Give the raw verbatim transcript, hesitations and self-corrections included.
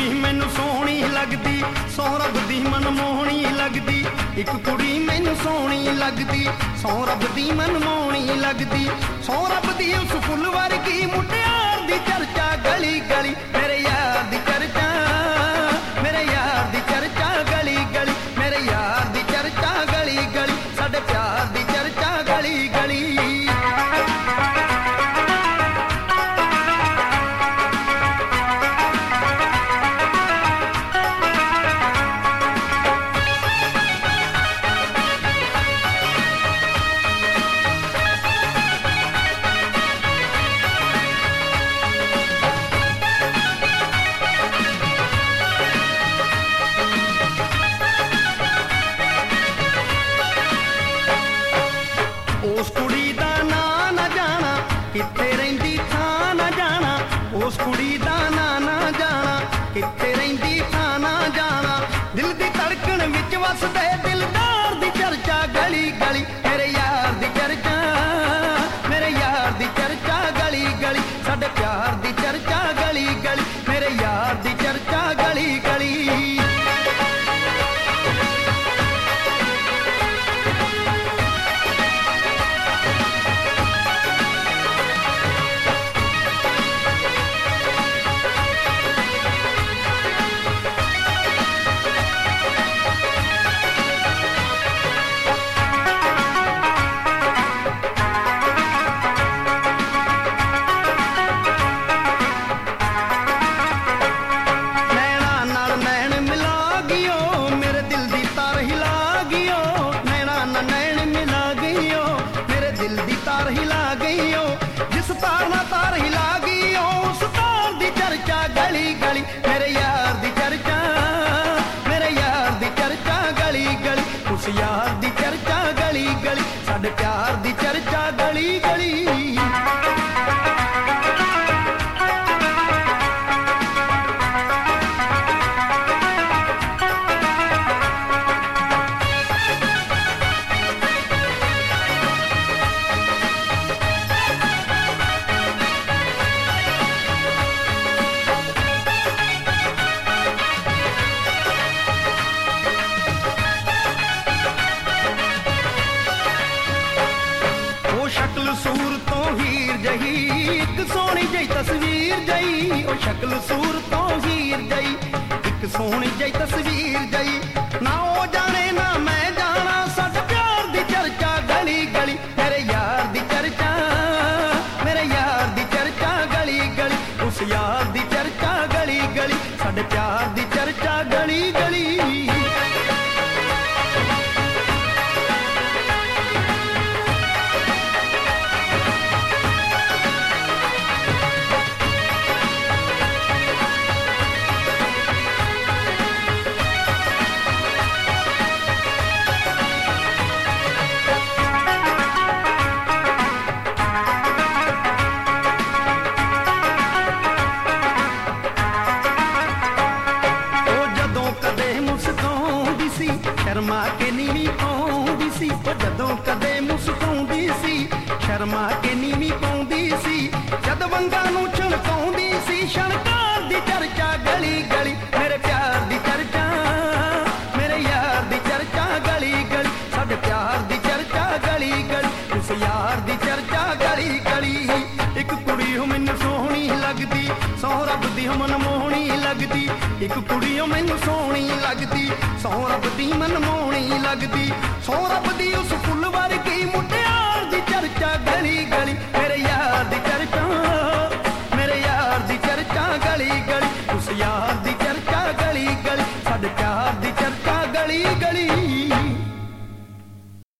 कुड़ी मैनू सोहनी लगदी, सौ रब दी मनमोहनी लगदी। एक कुड़ी मैनू सोहनी लगदी, सौ रब दी मनमोहनी लगदी। सौ रब दी उस फुल वर्गी मुटियार दी चर्चा गली गली, मेरे यार दी चर्चा, मेरे यार दी चर्चा गली गली, मेरे यार दी चर्चा गली गली, साडे प्यार दी चर्चा गली गली। उस कुड़ी दा नां ना जाना, कित्थे रहिंदी थां ना जाना। उस कुड़ी दा नां ना जाना, कित्थे रहिंदी थां ना जाना। दिल दी धड़कन विच वसदे दिलदार दी चर्चा गली गली, मेरे यार दी चर्चा, मेरे यार दी चर्चा गली गली, साडे प्यार दी चर्चा गली गली, मेरे यार दी चर्चा गली गली। दिल दी तार हिला गई हो, जिस तार ना तार हिला गई हो, उस तार दी चर्चा गली गली, मेरे यार दी चर्चा, मेरे यार दी चर्चा गली गली, उस यार दी चर्चा गली गली, साडे प्यार दी चर्चा गली गली। शक्ल सूरतों हीर जही, एक सोहनी जही तस्वीर जही। ओ शक्ल सूरतों हीर जही, एक सोहनी जही तस्वीर जही। ना ओ जाने ना मैं जाना, साडे प्यार दी चर्चा गली गली, मेरे यार दी चर्चा, मेरे यार दी चर्चा गली गली, उस यार दी चर्चा गली गली, साडे प्यार दी चर्चा गली गली। शर्मा के नीवी पाउंदी सी, जदों कदे मुस्काउंदी सी। शर्मा के नीवी पाउंदी सी, जद वंगां नूं छणकाउंदी सी। शणकार दी चर्चा गली गली, मेरे प्यार दी चर्चा, मेरे यार दी चर्चा गली गली, साडे प्यार दी चर्चा गली गली, उस यार दी चर्चा गली गली। एक कुड़ी हो मैनू सोहनी लगदी, सौ रब दी मनमोहनी लगदी। एक कुड़ी हो मैनू सोहनी लगदी, सौ रब दी मनमोहनी लगदी। सौ रब दी उस फुल वर्गी मुटियार दी चर्चा गली गली,